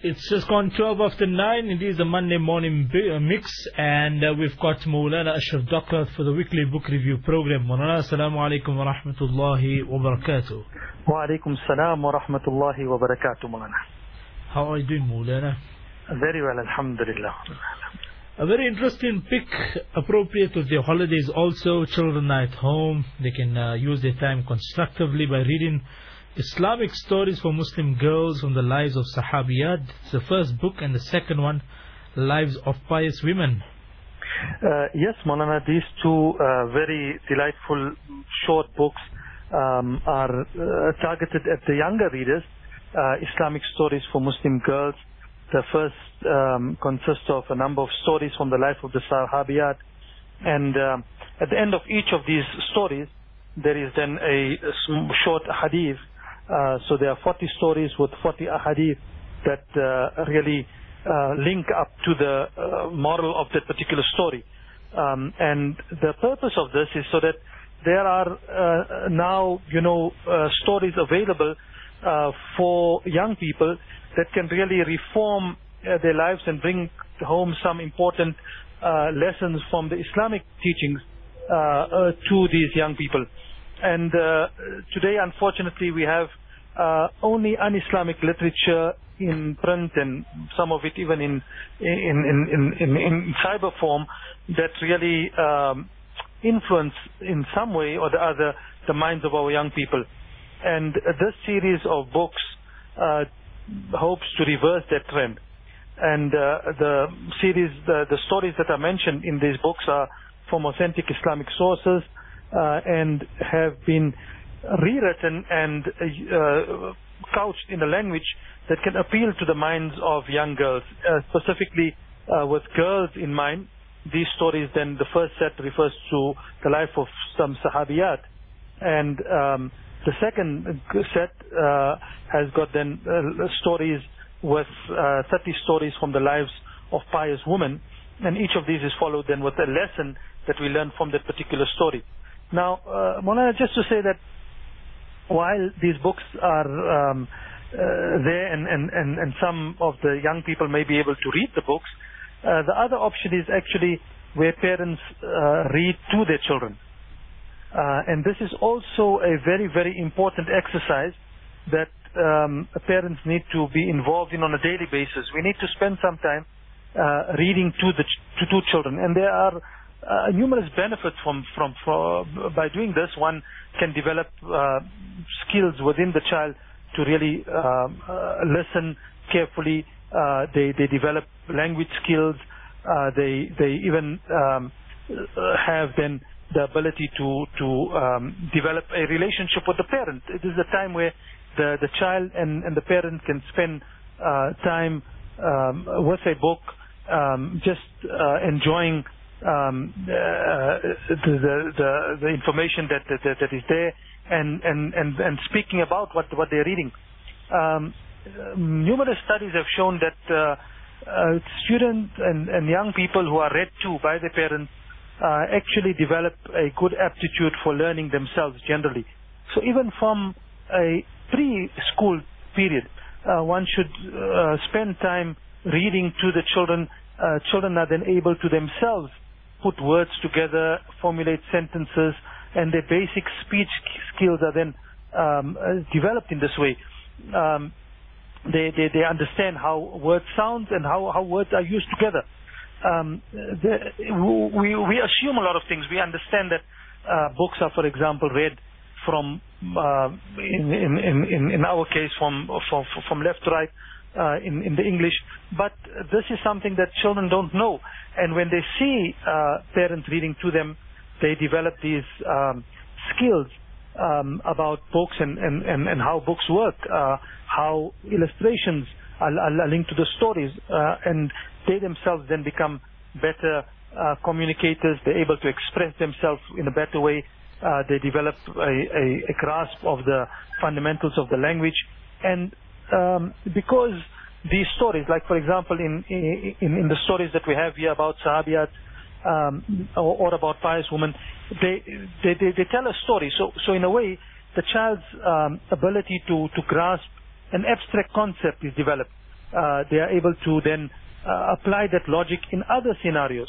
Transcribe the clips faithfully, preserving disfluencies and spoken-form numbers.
It's just gone twelve after nine. It is a Monday morning bi- uh, mix, and uh, we've got Maulana Ashraf Daqqat for the weekly book review program. Maulana, assalamu alaikum wa rahmatullahi wa barakatuh. Wa alaikum salam wa rahmatullahi wa barakatuh, Maulana. How are you doing, Maulana? Very well, alhamdulillah. A very interesting pick, appropriate with their holidays also. Children are at home. They can uh, use their time constructively by reading Islamic stories for Muslim girls from the lives of Sahabiyat. It's the first book, and the second one, Lives of Pious Women. Uh, yes, Maulana, these two uh, very delightful short books um, are uh, targeted at the younger readers. Uh, Islamic stories for Muslim girls. The first um, consists of a number of stories from the life of the Sahabiyat, and um, at the end of each of these stories, there is then a, a short hadith. Uh, so there are forty stories with forty ahadith that uh, really uh, link up to the uh, moral of that particular story. Um, and the purpose of this is so that there are uh, now, you know, uh, stories available uh, for young people that can really reform uh, their lives and bring home some important uh, lessons from the Islamic teachings uh, uh, to these young people. And uh, today, unfortunately, we have uh, only un-Islamic literature in print, and some of it even in in in in, in, in cyber form, that really um, influence in some way or the other the minds of our young people. And uh, this series of books uh, hopes to reverse that trend. And uh, the series, the, the stories that are mentioned in these books are from authentic Islamic sources, Uh, and have been rewritten and uh, couched in a language that can appeal to the minds of young girls, uh, specifically uh, with girls in mind. These stories, then the first set refers to the life of some Sahabiyat, and um, the second set uh, has got then uh, stories with uh, thirty stories from the lives of pious women, and each of these is followed then with a lesson that we learn from that particular story. Now, uh, Maulana, just to say that while these books are um, uh, there and, and, and, and some of the young people may be able to read the books, uh, the other option is actually where parents uh, read to their children. Uh, and this is also a very, very important exercise that um, parents need to be involved in on a daily basis. We need to spend some time uh, reading to the ch- to, to children. And there are Uh, numerous benefits from, from, from by doing this. One can develop uh, skills within the child to really uh, uh, listen carefully. Uh, they they develop language skills. Uh, they they even um, have then the ability to to um, develop a relationship with the parent. It is a time where the the child and, and the parent can spend uh, time um, with a book, um, just uh, enjoying Um, uh, the, the, the, the information that, that, that is there, and, and, and, and speaking about what, what they're reading. Um, numerous studies have shown that uh, uh, students and, and young people who are read to by their parents uh, actually develop a good aptitude for learning themselves generally. So even from a preschool period, uh, one should uh, spend time reading to the children. Uh, children are then able to themselves put words together, formulate sentences, and their basic speech skills are then um, developed in this way. Um, they, they, they understand how words sound and how, how words are used together. Um, the, we, we assume a lot of things. We understand that uh, books are, for example, read from, uh, in, in, in, in our case, from, from, from left to right, Uh, in, in the English, but this is something that children don't know, and when they see uh, parents reading to them, they develop these um, skills um, about books and, and, and, and how books work, uh, how illustrations are, are linked to the stories, uh, and they themselves then become better uh, communicators. They're able to express themselves in a better way. Uh, they develop a, a, a grasp of the fundamentals of the language, and Um, because these stories, like for example in, in in the stories that we have here about Sahabiyat um, or, or about pious women, they, they they they tell a story. So so in a way, the child's um, ability to to grasp an abstract concept is developed. uh, they are able to then uh, apply that logic in other scenarios.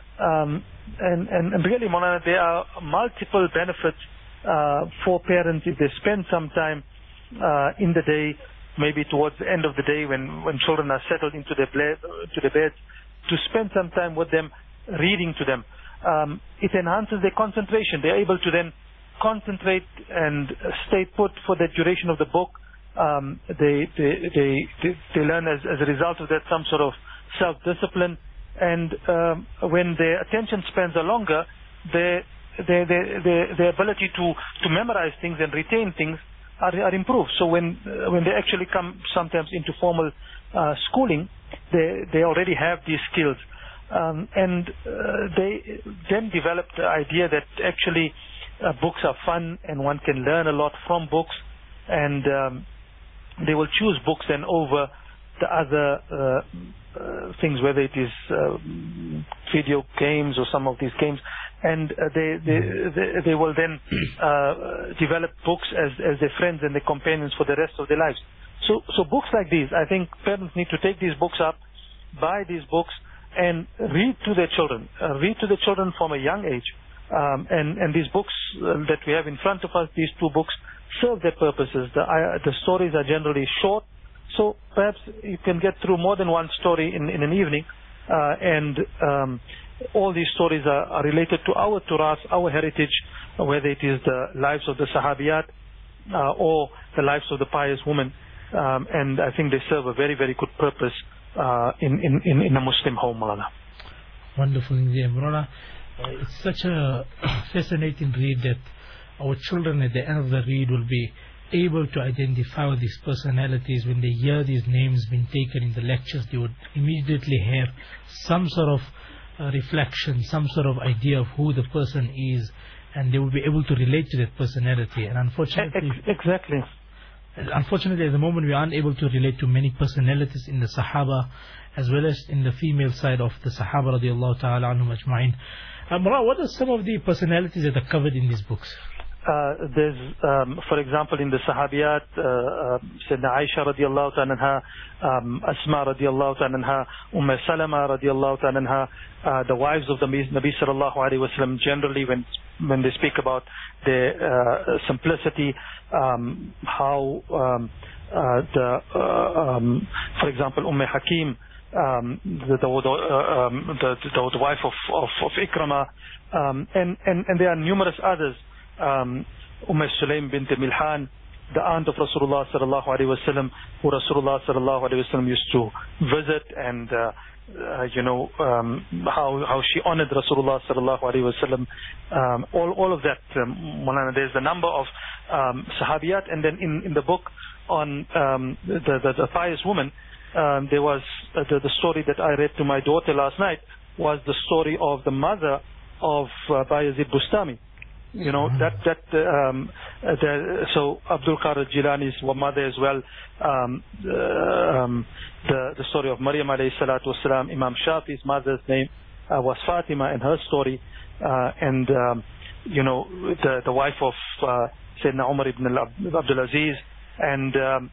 Um, and, and, and really, Maulana, there are multiple benefits uh, for parents if they spend some time uh, in the day, maybe towards the end of the day when, when children are settled into their, ble- to their beds, to spend some time with them, reading to them. Um, it enhances their concentration. They're able to then concentrate and stay put for the duration of the book. Um, they, they, they, they, they learn as, as a result of that some sort of self-discipline. And um, when their attention spans are longer, their, their, their, their, their ability to, to memorize things and retain things are, are improved. So when, uh, when they actually come sometimes into formal uh, schooling, they, they already have these skills. Um, and uh, they then develop the idea that actually uh, books are fun and one can learn a lot from books, and um, they will choose books then over the other uh, uh, things, whether it is uh, video games or some of these games, and uh, they, they, they they will then uh, develop books as, as their friends and their companions for the rest of their lives. So, so books like these, I think parents need to take these books up, buy these books, and read to their children. Uh, read to the children from a young age. Um, and, and these books uh, that we have in front of us, these two books, serve their purposes. The, uh, the stories are generally short, so perhaps you can get through more than one story in, in an evening. Uh, and um, all these stories are, are related to our Turas, our heritage, whether it is the lives of the Sahabiyat uh, or the lives of the pious women. Um, and I think they serve a very, very good purpose uh, in, in, in a Muslim home, Maulana. Wonderful, Maulana. Uh, it's such a fascinating read that our children at the end of the read will be able to identify these personalities. When they hear these names being taken in the lectures, they would immediately have some sort of uh, reflection, some sort of idea of who the person is, and they will be able to relate to that personality. And unfortunately, exactly. Unfortunately, at the moment, we aren't able to relate to many personalities in the Sahaba, as well as in the female side of the Sahaba radiallahu ta'ala anhum ajma'in. Uh, Murad, what are some of the personalities that are covered in these books? Uh, there's, um, for example, in the Sahabiyat, uh, uh, Sayyidina Aisha radiallahu ta'ala anha, um, Asma radiallahu ta'ala anha, Umm Salama radiallahu ta'ala anha, uh, the wives of the Nabi sallallahu alayhi wa sallam, generally when when they speak about their uh, simplicity, um, how um, uh, the, uh, um, for example, Umm Hakim, um, the, the, the, uh, um, the, the, the wife of, of, of Ikramah, um, and, and, and there are numerous others. Um, Umm Sulaim bint Milhan, the aunt of Rasulullah sallallahu alaihi wasallam, who Rasulullah sallallahu alaihi wasallam used to visit, and uh, uh, you know um, how how she honored Rasulullah sallallahu alaihi wasallam. Um, all all of that, um, Maulana, there's a number of um, Sahabiyat, and then in, in the book on um, the, the the pious woman, um, there was uh, the, the story that I read to my daughter last night was the story of the mother of uh, Bayezid Bustami. You know, that, that, um, uh, the, so Abdul Qadir Jilani's mother as well, um, uh, um, the, the story of Maryam alayhi salatu wasalam, Imam Shafi's mother's name uh, was Fatima, and her story, uh, and, um, you know, the, the wife of uh, Sayyidina Umar ibn Abdul Aziz, and um,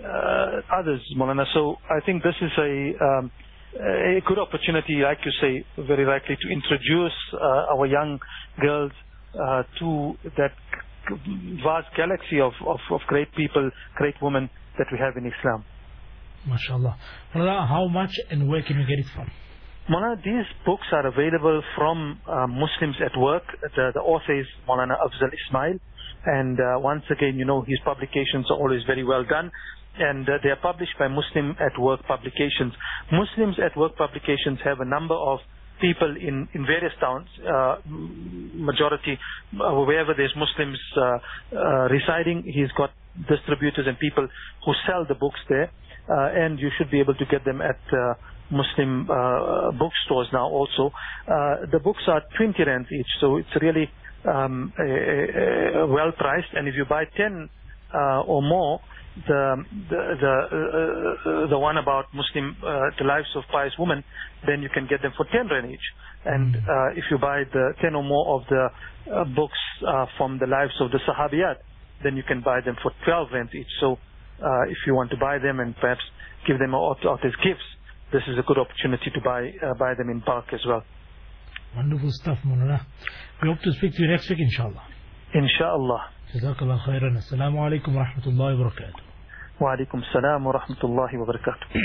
uh, others, Maulana. So I think this is a, um, a good opportunity, like you say, very rightly, to introduce uh, our young girls Uh, to that vast galaxy of, of, of great people, great women that we have in Islam. MashaAllah. Maulana, how much and where can we get it from? Maulana, these books are available from uh, Muslims at Work. The, the author is Maulana Afzal Ismail. And uh, once again, you know, his publications are always very well done. And uh, they are published by Muslim at Work Publications. Muslims at Work Publications have a number of people in, in various towns, uh, majority, uh, wherever there's Muslims uh, uh, residing, he's got distributors and people who sell the books there, uh, and you should be able to get them at uh, Muslim uh, bookstores now also. Uh, the books are twenty rands each, so it's really um, a, a, a well priced, and if you buy ten uh, or more, the the the, uh, the one about Muslim uh, the lives of pious women, then you can get them for ten rand each. And uh, if you buy the ten or more of the uh, books uh, from the lives of the Sahabiyat, then you can buy them for twelve rand each. So uh, if you want to buy them and perhaps give them out, out as gifts, this is a good opportunity to buy uh, buy them in bulk as well. Wonderful stuff, Maulana. We hope to speak to you next week, inshallah. Inshallah. Jazakallah khairan. Assalamu alaikum wa rahmatullahi wa barakatuh. Wa alaikum salam wa rahmatullahi wa barakatuh.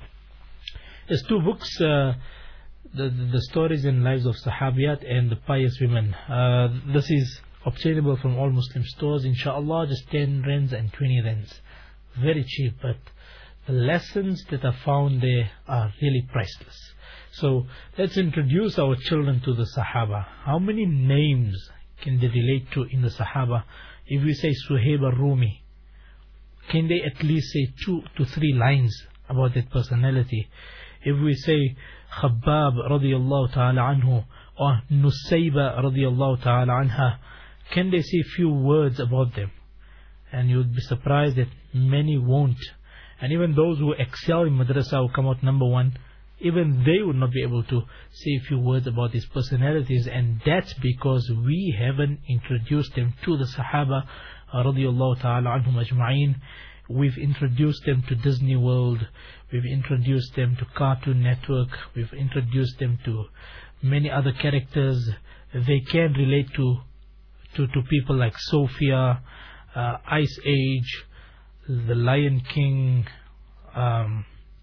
There's two books, uh, the, the, the stories and lives of Sahabiyat and the pious women. Uh, this is obtainable from all Muslim stores, inshallah, just ten rands and twenty rands. Very cheap, but the lessons that are found there are really priceless. So let's introduce our children to the Sahaba. How many names can they relate to in the Sahaba? If we say Suhaib al-Rumi, can they at least say two to three lines about that personality? If we say Khabbab radiyallahu ta'ala anhu or Nusayba radiyallahu ta'ala anha, can they say few words about them? And you would be surprised that many won't. And even those who excel in madrasa, who come out number one, even they would not be able to say a few words about these personalities. And that's because we haven't introduced them to the Sahaba radiyallahu ta'ala anhum ajma'in. We've introduced them to Disney World, we've introduced them to Cartoon Network, we've introduced them to many other characters. They can relate to to, to people like Sophia, uh, Ice Age, The Lion King, um,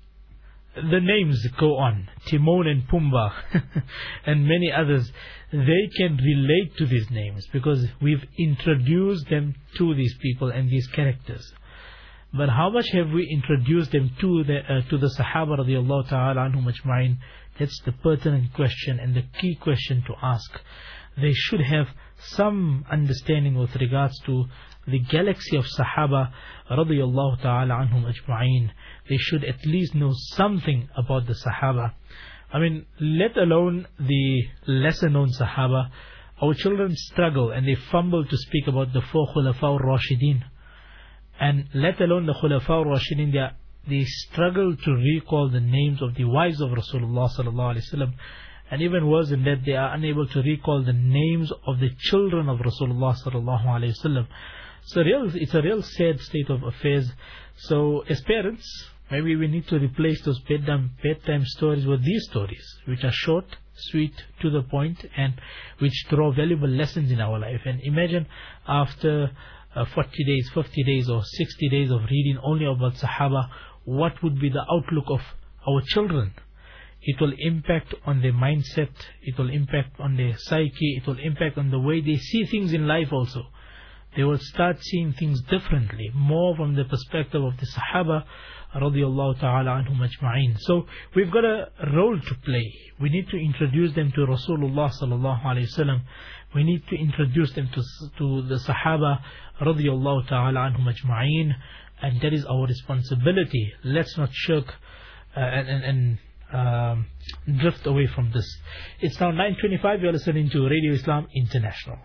the names go on, Timon and Pumbaa and many others. They can relate to these names because we've introduced them to these people and these characters. But how much have we introduced them to the uh, to the Sahaba radiyallahu ta'ala anhum ajma'in? That's the pertinent question and the key question to ask. They should have some understanding with regards to the galaxy of Sahaba radiyallahu ta'ala anhum ajma'in. They should at least know something about the Sahaba. I mean, let alone the lesser known Sahaba, our children struggle and they fumble to speak about the four Khulafa al-Rashidin. And let alone the Khulafa al-Rashidin, they, they struggle to recall the names of the wives of Rasulullah sallallahu alaihi wasallam. And even worse than that, they are unable to recall the names of the children of Rasulullah sallallahu alaihi wasallam. So real, it's a real sad state of affairs. So as parents, maybe we need to replace those bedtime, bedtime stories with these stories, which are short, sweet, to the point, and which draw valuable lessons in our life. And imagine after uh, forty days, fifty days or sixty days of reading only about Sahaba, what would be the outlook of our children? It will impact on their mindset, it will impact on their psyche, it will impact on the way they see things in life also. They will start seeing things differently, more from the perspective of the Sahaba radiyallahu ta'ala anhum ajma'in. So we've got a role to play. We need to introduce them to Rasulullah sallallahu alayhi wasallam. We need to introduce them to, to the Sahaba radiyallahu ta'ala anhum ajma'in. And that is our responsibility. Let's not shirk uh, and, and, and um, drift away from this. It's now nine twenty-five. You're listening to Radio Islam International.